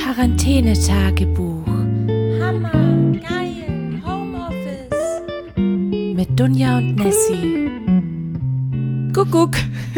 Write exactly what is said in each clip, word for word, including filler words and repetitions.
Quarantänetagebuch Hammer, geil, Homeoffice. mit Dunja und Nessie. Kuckuck.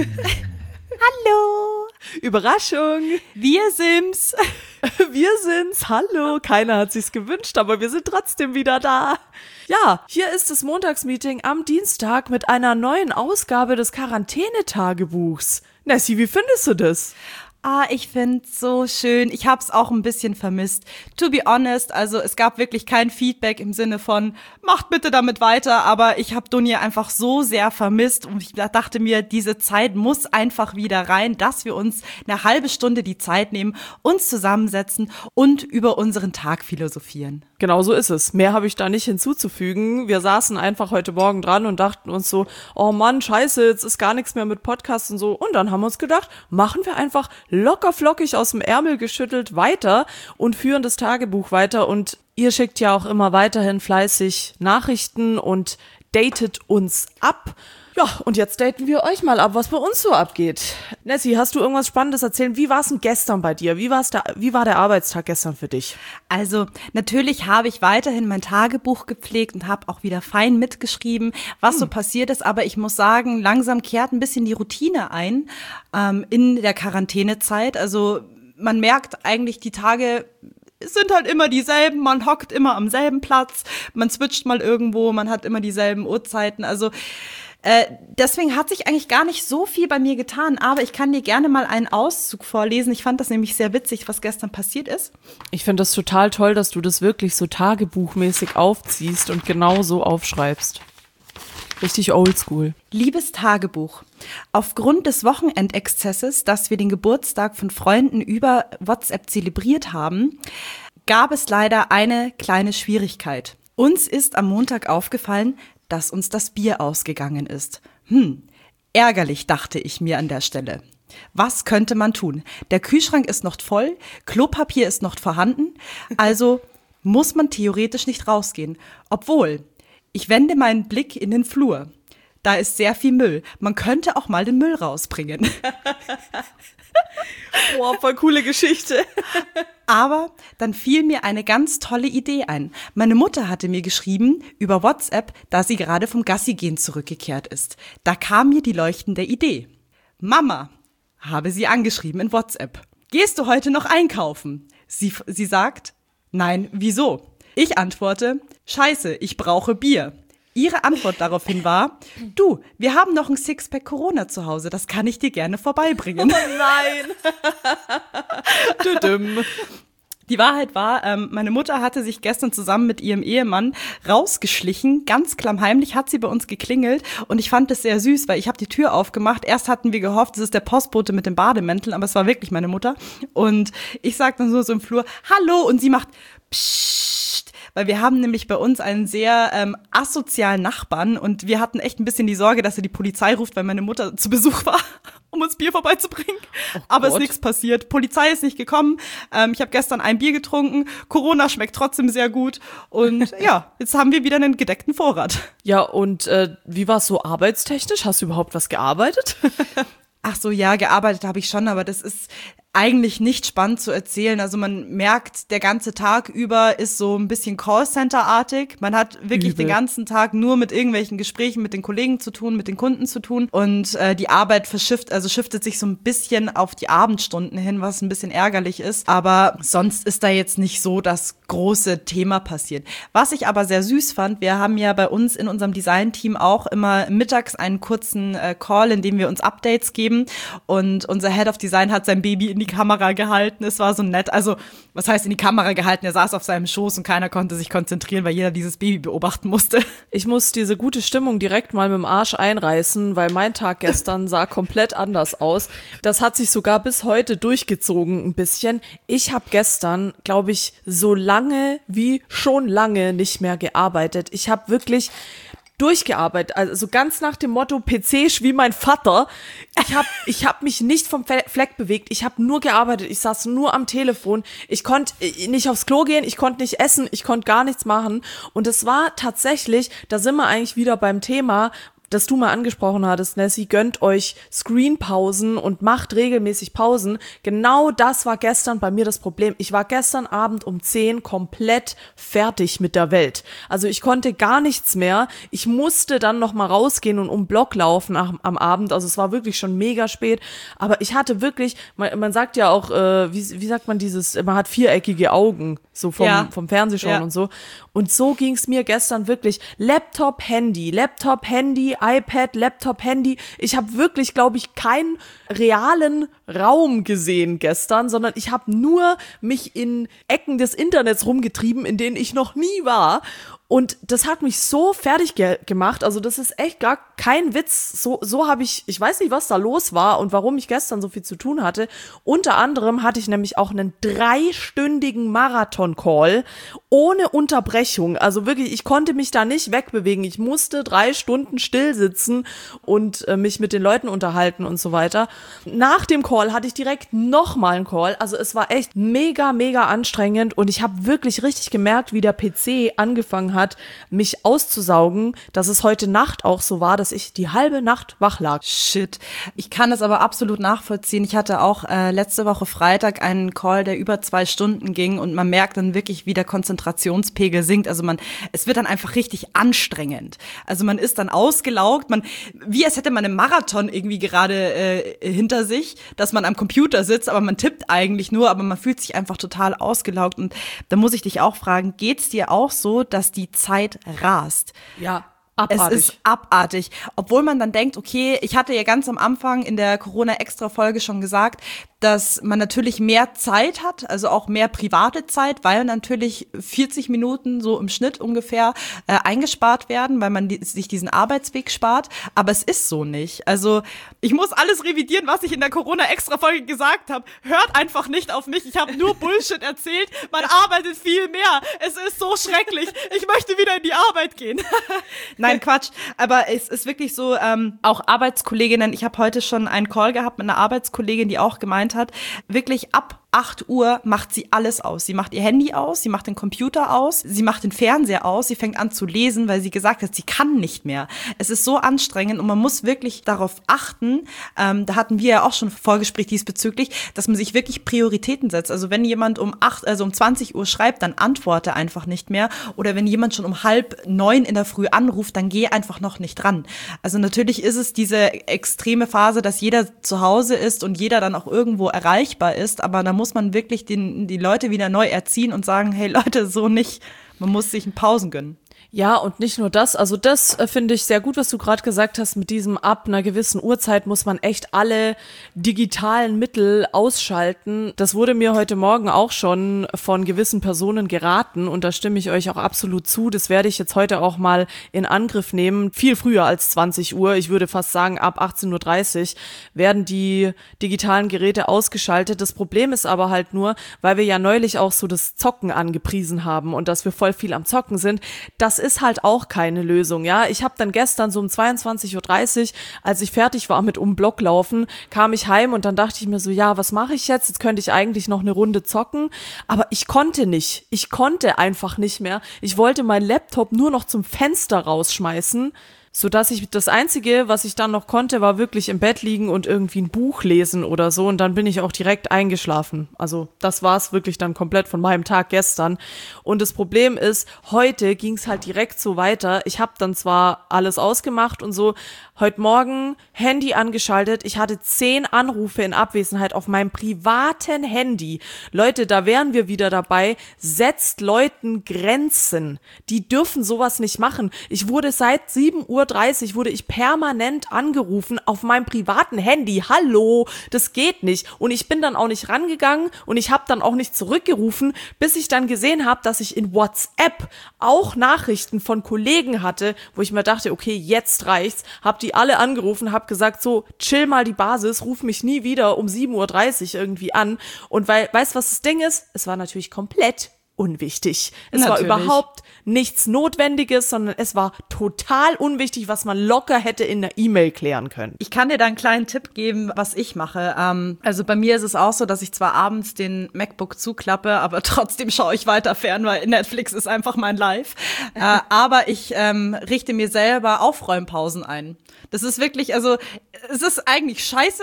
Hallo. Überraschung. Wir sind's. Wir sind's. Hallo. Keiner hat sich's gewünscht, aber wir sind trotzdem wieder da. Ja, hier ist das Montagsmeeting am Dienstag mit einer neuen Ausgabe des Quarantänetagebuchs. Nessie, wie findest du das? Ah, ich find's so schön. Ich hab's auch ein bisschen vermisst. To be honest, also es gab wirklich kein Feedback im Sinne von, macht bitte damit weiter, aber ich habe Dunja einfach so sehr vermisst und ich dachte mir, diese Zeit muss einfach wieder rein, dass wir uns eine halbe Stunde die Zeit nehmen, uns zusammensetzen und über unseren Tag philosophieren. Genau so ist es. Mehr habe ich da nicht hinzuzufügen. Wir saßen einfach heute Morgen dran und dachten uns so, oh Mann, scheiße, jetzt ist gar nichts mehr mit Podcasts und so. Und dann haben wir uns gedacht, machen wir einfach locker flockig aus dem Ärmel geschüttelt weiter und führen das Tagebuch weiter. Und ihr schickt ja auch immer weiterhin fleißig Nachrichten und datet uns ab. Ja, und jetzt daten wir euch mal ab, was bei uns so abgeht. Nessie, hast du irgendwas Spannendes erzählen? Wie war es denn gestern bei dir? Wie war's da, wie war der Arbeitstag gestern für dich? Also natürlich habe ich weiterhin mein Tagebuch gepflegt und habe auch wieder fein mitgeschrieben, was hm. so passiert ist. Aber ich muss sagen, langsam kehrt ein bisschen die Routine ein ähm, in der Quarantänezeit. Also man merkt eigentlich, die Tage sind halt immer dieselben. Man hockt immer am selben Platz, man switcht mal irgendwo, man hat immer dieselben Uhrzeiten. Also Äh, deswegen hat sich eigentlich gar nicht so viel bei mir getan, aber ich kann dir gerne mal einen Auszug vorlesen. Ich fand das nämlich sehr witzig, was gestern passiert ist. Ich finde das total toll, dass du das wirklich so tagebuchmäßig aufziehst und genau so aufschreibst. Richtig oldschool. Liebes Tagebuch, aufgrund des Wochenendexzesses, dass wir den Geburtstag von Freunden über WhatsApp zelebriert haben, gab es leider eine kleine Schwierigkeit. Uns ist am Montag aufgefallen, dass uns das Bier ausgegangen ist. Hm, ärgerlich, dachte ich mir an der Stelle. Was könnte man tun? Der Kühlschrank ist noch voll, Klopapier ist noch vorhanden, also muss man theoretisch nicht rausgehen. Obwohl, ich wende meinen Blick in den Flur. Da ist sehr viel Müll. Man könnte auch mal den Müll rausbringen. Boah, voll coole Geschichte. Aber dann fiel mir eine ganz tolle Idee ein. Meine Mutter hatte mir geschrieben über WhatsApp, da sie gerade vom Gassigehen zurückgekehrt ist. Da kam mir die leuchtende Idee. Mama, habe sie angeschrieben in WhatsApp. Gehst du heute noch einkaufen? Sie, sie sagt, nein, wieso? Ich antworte, scheiße, ich brauche Bier. Ihre Antwort daraufhin war, du, wir haben noch ein Sixpack Corona zu Hause, das kann ich dir gerne vorbeibringen. Oh nein. Die Wahrheit war, ähm, meine Mutter hatte sich gestern zusammen mit ihrem Ehemann rausgeschlichen. Ganz klammheimlich hat sie bei uns geklingelt und ich fand das sehr süß, weil ich habe die Tür aufgemacht. Erst hatten wir gehofft, es ist der Postbote mit dem Bademäntel, aber es war wirklich meine Mutter. Und ich sag dann so, so im Flur, hallo, und sie macht Psst. Weil wir haben nämlich bei uns einen sehr ähm, asozialen Nachbarn und wir hatten echt ein bisschen die Sorge, dass er die Polizei ruft, weil meine Mutter zu Besuch war, um uns Bier vorbeizubringen. Oh Aber es ist nichts passiert. Polizei ist nicht gekommen. Ähm, ich habe gestern ein Bier getrunken. Corona schmeckt trotzdem sehr gut. Und ja, jetzt haben wir wieder einen gedeckten Vorrat. Ja, und äh, wie war es so arbeitstechnisch? Hast du überhaupt was gearbeitet? Ach so, ja, gearbeitet habe ich schon, aber das ist eigentlich nicht spannend zu erzählen. Also man merkt, der ganze Tag über ist so ein bisschen Callcenter-artig. Man hat wirklich Übel. Den ganzen Tag nur mit irgendwelchen Gesprächen mit den Kollegen zu tun, mit den Kunden zu tun. Und äh, die Arbeit verschifft, also shiftet sich so ein bisschen auf die Abendstunden hin, was ein bisschen ärgerlich ist. Aber sonst ist da jetzt nicht so das große Thema passiert. Was ich aber sehr süß fand, wir haben ja bei uns in unserem Design-Team auch immer mittags einen kurzen äh, Call, in dem wir uns Updates geben. Und unser Head of Design hat sein Baby in die Kamera gehalten. Es war so nett. Also, was heißt in die Kamera gehalten? Er saß auf seinem Schoß und keiner konnte sich konzentrieren, weil jeder dieses Baby beobachten musste. Ich muss diese gute Stimmung direkt mal mit dem Arsch einreißen, weil mein Tag gestern sah komplett anders aus. Das hat sich sogar bis heute durchgezogen ein bisschen. Ich habe gestern, glaube ich, so lange wie schon lange nicht mehr gearbeitet. Ich habe wirklich durchgearbeitet, also ganz nach dem Motto P C wie mein Vater. Ich habe ich hab mich nicht vom Fleck bewegt, ich habe nur gearbeitet, ich saß nur am Telefon, ich konnte nicht aufs Klo gehen, ich konnte nicht essen, ich konnte gar nichts machen und es war tatsächlich, da sind wir eigentlich wieder beim Thema, das du mal angesprochen hattest, Nessie, gönnt euch Screenpausen und macht regelmäßig Pausen. Genau das war gestern bei mir das Problem. Ich war gestern Abend um zehn komplett fertig mit der Welt. Also ich konnte gar nichts mehr. Ich musste dann noch mal rausgehen und um Block laufen am, am Abend. Also es war wirklich schon mega spät. Aber ich hatte wirklich, man, man sagt ja auch, äh, wie, wie sagt man dieses, man hat viereckige Augen, so vom, ja. vom Fernsehschauen ja. und so. Und so ging es mir gestern wirklich. Laptop, Handy, Laptop, Handy, iPad, Laptop, Handy. Ich habe wirklich, glaube ich, keinen realen Raum gesehen gestern, sondern ich habe nur mich in Ecken des Internets rumgetrieben, in denen ich noch nie war. Und das hat mich so fertig ge- gemacht, also das ist echt gar kein Witz, so so habe ich, ich weiß nicht, was da los war und warum ich gestern so viel zu tun hatte. Unter anderem hatte ich nämlich auch einen dreistündigen Marathon-Call ohne Unterbrechung, also wirklich, ich konnte mich da nicht wegbewegen, ich musste drei Stunden still sitzen und äh, mich mit den Leuten unterhalten und so weiter. Nach dem Call hatte ich direkt nochmal einen Call, also es war echt mega, mega anstrengend und ich habe wirklich richtig gemerkt, wie der P C angefangen hat, hat, mich auszusaugen, dass es heute Nacht auch so war, dass ich die halbe Nacht wach lag. Shit. Ich kann das aber absolut nachvollziehen. Ich hatte auch äh, letzte Woche Freitag einen Call, der über zwei Stunden ging und man merkt dann wirklich, wie der Konzentrationspegel sinkt. Also man, es wird dann einfach richtig anstrengend. Also man ist dann ausgelaugt, man, wie als hätte man einen Marathon irgendwie gerade äh, hinter sich, dass man am Computer sitzt, aber man tippt eigentlich nur, aber man fühlt sich einfach total ausgelaugt. Und da muss ich dich auch fragen, geht's dir auch so, dass die Zeit rast? Ja, abartig. Es ist abartig. Obwohl man dann denkt, okay, ich hatte ja ganz am Anfang in der Corona-Extra-Folge schon gesagt, dass man natürlich mehr Zeit hat, also auch mehr private Zeit, weil natürlich vierzig Minuten so im Schnitt ungefähr äh, eingespart werden, weil man die, sich diesen Arbeitsweg spart. Aber es ist so nicht. Also ich muss alles revidieren, was ich in der Corona-Extra-Folge gesagt habe. Hört einfach nicht auf mich. Ich habe nur Bullshit erzählt. Man arbeitet viel mehr. Es ist so schrecklich. Ich möchte wieder in die Arbeit gehen. Nein, Quatsch. Aber es ist wirklich so, ähm, auch Arbeitskolleginnen. Ich habe heute schon einen Call gehabt mit einer Arbeitskollegin, die auch gemeint hat, wirklich ab acht Uhr macht sie alles aus. Sie macht ihr Handy aus, sie macht den Computer aus, sie macht den Fernseher aus, sie fängt an zu lesen, weil sie gesagt hat, sie kann nicht mehr. Es ist so anstrengend und man muss wirklich darauf achten, ähm, da hatten wir ja auch schon Vorgespräch diesbezüglich, dass man sich wirklich Prioritäten setzt. Also wenn jemand um acht, also um zwanzig Uhr schreibt, dann antworte einfach nicht mehr. Oder wenn jemand schon um halb neun in der Früh anruft, dann geh einfach noch nicht ran. Also natürlich ist es diese extreme Phase, dass jeder zu Hause ist und jeder dann auch irgendwo erreichbar ist, aber da muss muss man wirklich den, die Leute wieder neu erziehen und sagen, hey Leute, so nicht. Man muss sich einen Pausen gönnen. Ja, und nicht nur das, also das äh, finde ich sehr gut, was du gerade gesagt hast, mit diesem ab einer gewissen Uhrzeit muss man echt alle digitalen Mittel ausschalten. Das wurde mir heute Morgen auch schon von gewissen Personen geraten und da stimme ich euch auch absolut zu. Das werde ich jetzt heute auch mal in Angriff nehmen. Viel früher als zwanzig Uhr, ich würde fast sagen ab achtzehn Uhr dreißig werden die digitalen Geräte ausgeschaltet. Das Problem ist aber halt nur, weil wir ja neulich auch so das Zocken angepriesen haben und dass wir voll viel am Zocken sind, das ist halt auch keine Lösung, ja. Ich habe dann gestern so um zweiundzwanzig Uhr dreißig, als ich fertig war mit um Block laufen, kam ich heim und dann dachte ich mir so, ja, was mache ich jetzt? Jetzt könnte ich eigentlich noch eine Runde zocken, aber ich konnte nicht. Ich konnte einfach nicht mehr. Ich wollte meinen Laptop nur noch zum Fenster rausschmeißen, so dass ich das Einzige, was ich dann noch konnte, war wirklich im Bett liegen und irgendwie ein Buch lesen oder so und dann bin ich auch direkt eingeschlafen. Also das war es wirklich dann komplett von meinem Tag gestern. Und das Problem ist, heute ging es halt direkt so weiter. Ich habe dann zwar alles ausgemacht und so, heute Morgen Handy angeschaltet. Ich hatte zehn Anrufe in Abwesenheit auf meinem privaten Handy. Leute, da wären wir wieder dabei. Setzt Leuten Grenzen. Die dürfen sowas nicht machen. Ich wurde seit sieben Uhr dreißig wurde ich permanent angerufen auf meinem privaten Handy. Hallo, das geht nicht. Und ich bin dann auch nicht rangegangen und ich habe dann auch nicht zurückgerufen, bis ich dann gesehen habe, dass ich in WhatsApp auch Nachrichten von Kollegen hatte, wo ich mir dachte, okay, jetzt reicht's. Hab die alle angerufen, hab gesagt, so, chill mal die Basis, ruf mich nie wieder um sieben Uhr dreißig irgendwie an. Und weil, weißt du, was das Ding ist? Es war natürlich komplett unwichtig. Es Natürlich. war überhaupt nichts Notwendiges, sondern es war total unwichtig, was man locker hätte in einer E-Mail klären können. Ich kann dir da einen kleinen Tipp geben, was ich mache. Ähm, also bei mir ist es auch so, dass ich zwar abends den MacBook zuklappe, aber trotzdem schaue ich weiter fern, weil Netflix ist einfach mein Life. äh, aber ich ähm, richte mir selber Aufräumpausen ein. Das ist wirklich, also es ist eigentlich scheiße,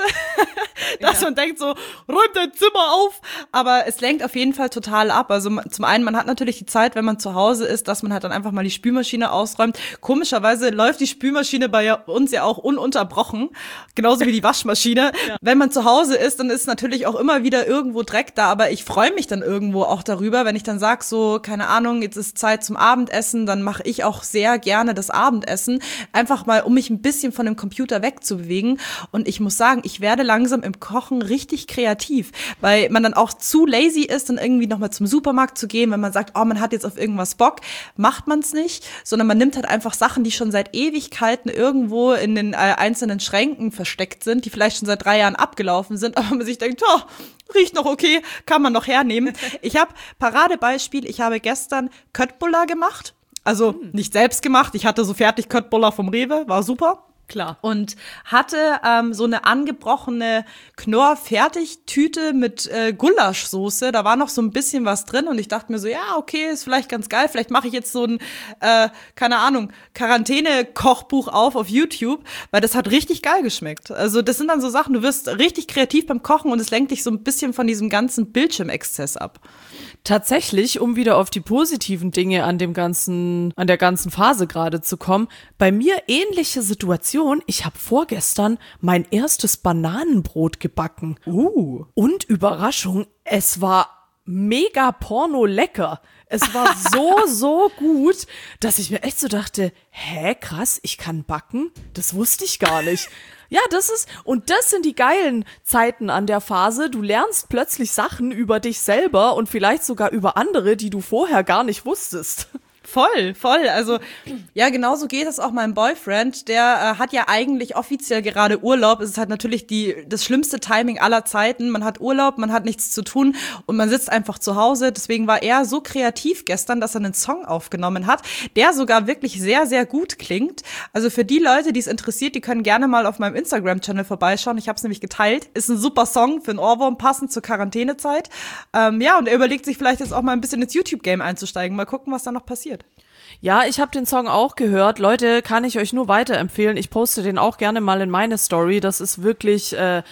dass ja. man denkt so, räumt dein Zimmer auf. Aber es lenkt auf jeden Fall total ab. Also zum einen, man hat natürlich die Zeit, wenn man zu Hause ist, dass man halt dann einfach mal die Spülmaschine ausräumt. Komischerweise läuft die Spülmaschine bei uns ja auch ununterbrochen, genauso wie die Waschmaschine. Ja. Wenn man zu Hause ist, dann ist natürlich auch immer wieder irgendwo Dreck da. Aber ich freue mich dann irgendwo auch darüber, wenn ich dann sage, so, keine Ahnung, jetzt ist Zeit zum Abendessen, dann mache ich auch sehr gerne das Abendessen. Einfach mal, um mich ein bisschen von dem Computer wegzubewegen. Und ich muss sagen, ich werde langsam im Kochen richtig kreativ, weil man dann auch zu lazy ist, dann irgendwie nochmal zum Supermarkt zu gehen, wenn man sagt, oh, man hat jetzt auf irgendwas Bock, macht man es nicht, sondern man nimmt halt einfach Sachen, die schon seit Ewigkeiten irgendwo in den äh, einzelnen Schränken versteckt sind, die vielleicht schon seit drei Jahren abgelaufen sind, aber man sich denkt, oh, riecht noch okay, kann man noch hernehmen. Ich habe, Paradebeispiel, ich habe gestern Köttbullar gemacht, also nicht selbst gemacht, ich hatte so fertig Köttbullar vom Rewe, war super. Klar. Und hatte ähm, so eine angebrochene Knorr-Fertigtüte mit äh, Gulaschsoße. Da war noch so ein bisschen was drin und ich dachte mir so, ja, okay, ist vielleicht ganz geil. Vielleicht mache ich jetzt so ein, äh, keine Ahnung, Quarantäne-Kochbuch auf auf YouTube, weil das hat richtig geil geschmeckt. Also das sind dann so Sachen, du wirst richtig kreativ beim Kochen und es lenkt dich so ein bisschen von diesem ganzen Bildschirmexzess ab. Tatsächlich, um wieder auf die positiven Dinge an dem ganzen, an der ganzen Phase gerade zu kommen, bei mir ähnliche Situation. Ich habe vorgestern mein erstes Bananenbrot gebacken. Uh. Und Überraschung, es war mega porno lecker. Es war so, so gut, dass ich mir echt so dachte, hä, krass, ich kann backen? Das wusste ich gar nicht. Ja, das ist, und das sind die geilen Zeiten an der Phase. Du lernst plötzlich Sachen über dich selber und vielleicht sogar über andere, die du vorher gar nicht wusstest. Voll, voll. Also ja, genauso geht es auch meinem Boyfriend. Der äh, hat ja eigentlich offiziell gerade Urlaub. Es ist halt natürlich die das schlimmste Timing aller Zeiten. Man hat Urlaub, man hat nichts zu tun und man sitzt einfach zu Hause. Deswegen war er so kreativ gestern, dass er einen Song aufgenommen hat, der sogar wirklich sehr, sehr gut klingt. Also für die Leute, die es interessiert, die können gerne mal auf meinem Instagram-Channel vorbeischauen. Ich habe es nämlich geteilt. Ist ein super Song für einen Ohrwurm, passend zur Quarantänezeit. Ähm, ja, und er überlegt sich vielleicht jetzt auch mal ein bisschen ins YouTube-Game einzusteigen. Mal gucken, was da noch passiert. Ja, ich habe den Song auch gehört. Leute, kann ich euch nur weiterempfehlen. Ich poste den auch gerne mal in meine Story. Das ist wirklich äh,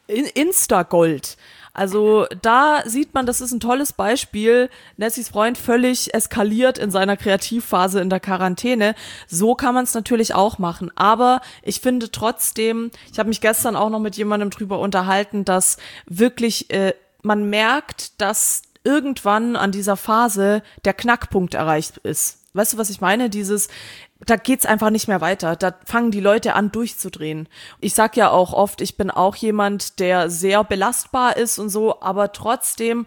Insta-Gold. Also da sieht man, das ist ein tolles Beispiel. Nessys Freund völlig eskaliert in seiner Kreativphase in der Quarantäne. So kann man es natürlich auch machen. Aber ich finde trotzdem, ich habe mich gestern auch noch mit jemandem drüber unterhalten, dass wirklich äh, man merkt, dass irgendwann an dieser Phase der Knackpunkt erreicht ist. Weißt du, was ich meine? Dieses, da geht's einfach nicht mehr weiter. Da fangen die Leute an, durchzudrehen. Ich sag ja auch oft, ich bin auch jemand, der sehr belastbar ist und so, aber trotzdem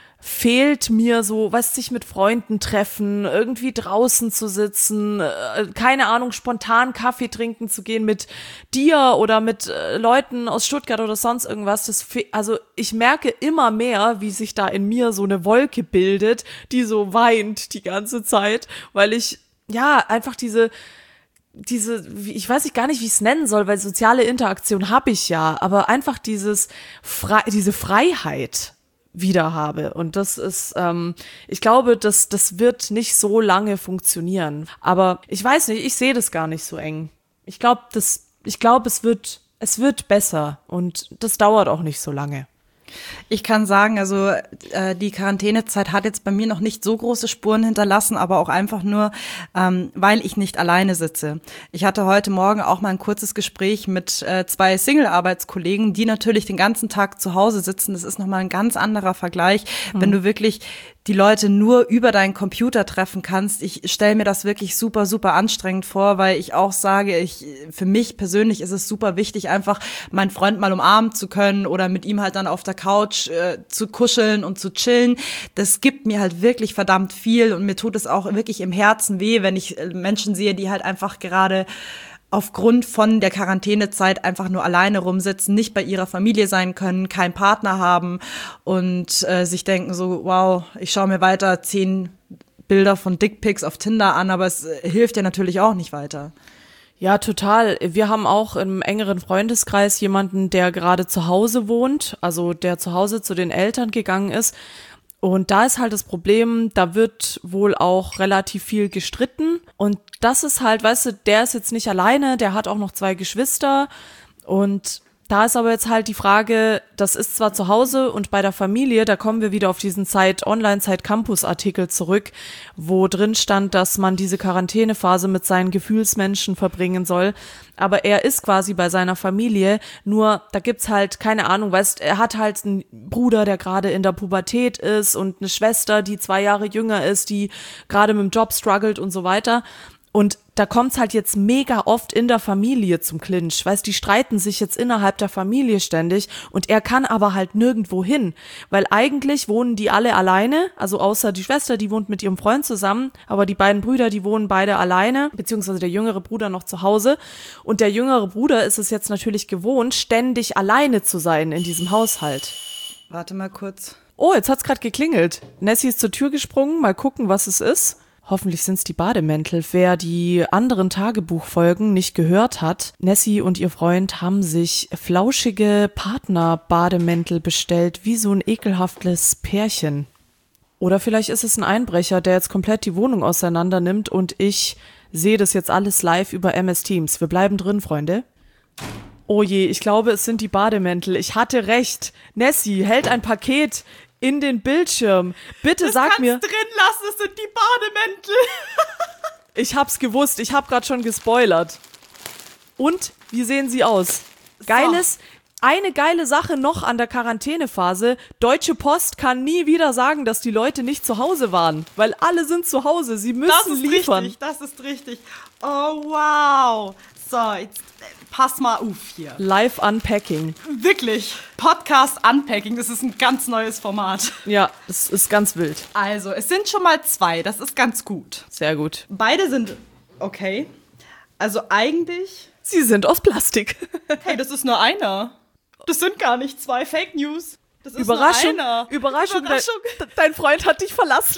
fehlt mir so, weißt du, sich mit Freunden treffen, irgendwie draußen zu sitzen, äh, keine Ahnung, spontan Kaffee trinken zu gehen mit dir oder mit äh, Leuten aus Stuttgart oder sonst irgendwas. Das fe- also ich merke immer mehr, wie sich da in mir so eine Wolke bildet, die so weint die ganze Zeit, weil ich, ja, einfach diese diese, ich weiß nicht gar nicht, wie ich es nennen soll, weil soziale Interaktion habe ich ja, aber einfach dieses Fre- diese Freiheit wieder habe. Und das ist, ähm, ich glaube, das, das wird nicht so lange funktionieren. Aber ich weiß nicht, ich sehe das gar nicht so eng. Ich glaube, das, ich glaube, es wird, es wird besser und das dauert auch nicht so lange. Ich kann sagen, also äh, die Quarantänezeit hat jetzt bei mir noch nicht so große Spuren hinterlassen, aber auch einfach nur, ähm, weil ich nicht alleine sitze. Ich hatte heute Morgen auch mal ein kurzes Gespräch mit äh, zwei Single-Arbeitskollegen, die natürlich den ganzen Tag zu Hause sitzen. Das ist nochmal ein ganz anderer Vergleich, mhm. wenn du wirklich die Leute nur über deinen Computer treffen kannst. Ich stelle mir das wirklich super, super anstrengend vor, weil ich auch sage, ich für mich persönlich ist es super wichtig, einfach meinen Freund mal umarmen zu können oder mit ihm halt dann auf der Couch äh, zu kuscheln und zu chillen. Das gibt mir halt wirklich verdammt viel und mir tut es auch wirklich im Herzen weh, wenn ich Menschen sehe, die halt einfach gerade aufgrund von der Quarantänezeit einfach nur alleine rumsitzen, nicht bei ihrer Familie sein können, keinen Partner haben und äh, sich denken so, wow, ich schaue mir weiter zehn Bilder von Dickpics auf Tinder an, aber es äh, hilft ja natürlich auch nicht weiter. Ja, total. Wir haben auch im engeren Freundeskreis jemanden, der gerade zu Hause wohnt, also der zu Hause zu den Eltern gegangen ist. Und da ist halt das Problem, da wird wohl auch relativ viel gestritten. Und das ist halt, weißt du, der ist jetzt nicht alleine, der hat auch noch zwei Geschwister. Und da ist aber jetzt halt die Frage, das ist zwar zu Hause und bei der Familie, da kommen wir wieder auf diesen Zeit Online Zeit Campus Artikel zurück, wo drin stand, dass man diese Quarantänephase mit seinen Gefühlsmenschen verbringen soll. Aber er ist quasi bei seiner Familie, nur da gibt's halt, keine Ahnung, weißt, er hat halt einen Bruder, der gerade in der Pubertät ist und eine Schwester, die zwei Jahre jünger ist, die gerade mit dem Job struggelt und so weiter. Und da kommt's halt jetzt mega oft in der Familie zum Clinch, weißt, die streiten sich jetzt innerhalb der Familie ständig und er kann aber halt nirgendwo hin, weil eigentlich wohnen die alle alleine, also außer die Schwester, die wohnt mit ihrem Freund zusammen, aber die beiden Brüder, die wohnen beide alleine, beziehungsweise der jüngere Bruder noch zu Hause und der jüngere Bruder ist es jetzt natürlich gewohnt, ständig alleine zu sein in diesem Haushalt. Warte mal kurz. Oh, jetzt hat's gerade geklingelt. Nessie ist zur Tür gesprungen, mal gucken, was es ist. Hoffentlich sind es die Bademäntel. Wer die anderen Tagebuchfolgen nicht gehört hat, Nessie und ihr Freund haben sich flauschige Partner-Bademäntel bestellt, wie so ein ekelhaftes Pärchen. Oder vielleicht ist es ein Einbrecher, der jetzt komplett die Wohnung auseinander nimmt und ich sehe das jetzt alles live über M S Teams. Wir bleiben drin, Freunde. Oh je, ich glaube, es sind die Bademäntel. Ich hatte recht. Nessie hält ein Paket in den Bildschirm. Bitte das sag mir. drin lassen, es sind die Bademäntel. Ich hab's gewusst, ich hab grad schon gespoilert. Und wie sehen sie aus? Geiles, so. Eine geile Sache noch an der Quarantänephase. Deutsche Post kann nie wieder sagen, dass die Leute nicht zu Hause waren, weil alle sind zu Hause, sie müssen das ist liefern. Richtig, das ist richtig. Oh wow. So, jetzt pass mal auf hier. Live Unpacking. Wirklich. Podcast Unpacking, das ist ein ganz neues Format. Ja, das ist ganz wild. Also, es sind schon mal zwei, das ist ganz gut. Sehr gut. Beide sind okay. Also eigentlich... Sie sind aus Plastik. Hey, das ist nur einer. Das sind gar nicht zwei Fake News. Das ist Überraschung, nur einer. Überraschung, Überraschung. Dein, dein Freund hat dich verlassen.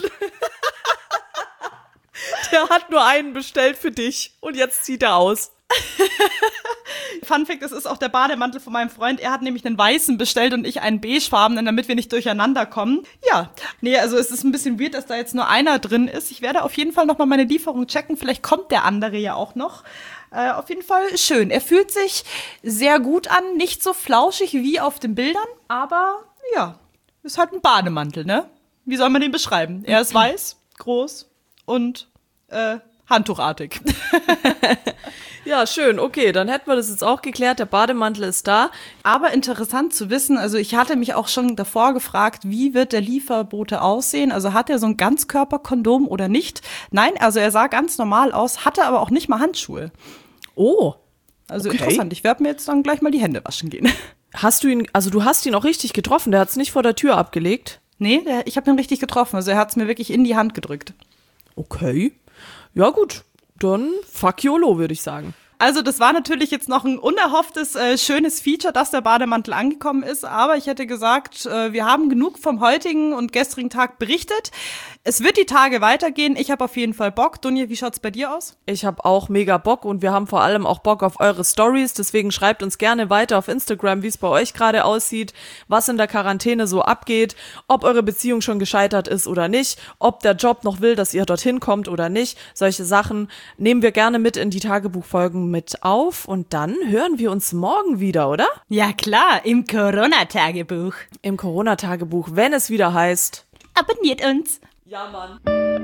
Der hat nur einen bestellt für dich und jetzt zieht er aus. Fun Fact, das ist auch der Bademantel von meinem Freund. Er hat nämlich einen weißen bestellt und ich einen beigefarbenen, damit wir nicht durcheinander kommen. Ja, nee, also es ist ein bisschen weird, dass da jetzt nur einer drin ist. Ich werde auf jeden Fall nochmal meine Lieferung checken. Vielleicht kommt der andere ja auch noch. Äh, auf jeden Fall schön. Er fühlt sich sehr gut an, nicht so flauschig wie auf den Bildern, aber ja, ist halt ein Bademantel, ne? Wie soll man den beschreiben? Er ist weiß, groß und äh, handtuchartig. Ja, schön. Okay, dann hätten wir das jetzt auch geklärt. Der Bademantel ist da. Aber interessant zu wissen, also ich hatte mich auch schon davor gefragt, wie wird der Lieferbote aussehen? Also hat er so ein Ganzkörperkondom oder nicht? Nein, also er sah ganz normal aus, hatte aber auch nicht mal Handschuhe. Oh. Also okay. Interessant. Ich werde mir jetzt dann gleich mal die Hände waschen gehen. Hast du ihn, also du hast ihn auch richtig getroffen, der hat es nicht vor der Tür abgelegt? Nee, der, ich habe ihn richtig getroffen. Also er hat es mir wirklich in die Hand gedrückt. Okay. Ja gut, dann fuck YOLO, würde ich sagen. Also das war natürlich jetzt noch ein unerhofftes, äh, schönes Feature, dass der Bademantel angekommen ist. Aber ich hätte gesagt, äh, wir haben genug vom heutigen und gestrigen Tag berichtet. Es wird die Tage weitergehen. Ich habe auf jeden Fall Bock. Dunja, wie schaut's bei dir aus? Ich habe auch mega Bock und wir haben vor allem auch Bock auf eure Stories. Deswegen schreibt uns gerne weiter auf Instagram, wie es bei euch gerade aussieht, was in der Quarantäne so abgeht, ob eure Beziehung schon gescheitert ist oder nicht, ob der Job noch will, dass ihr dorthin kommt oder nicht. Solche Sachen nehmen wir gerne mit in die Tagebuchfolgen mit auf und dann hören wir uns morgen wieder, oder? Ja klar, im Corona-Tagebuch. Im Corona-Tagebuch, wenn es wieder heißt. Abonniert uns. Ja, Mann.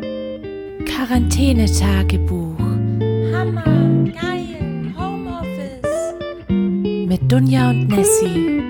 Quarantäne-Tagebuch. Hammer, geil, Homeoffice. Mit Dunja und Nessie.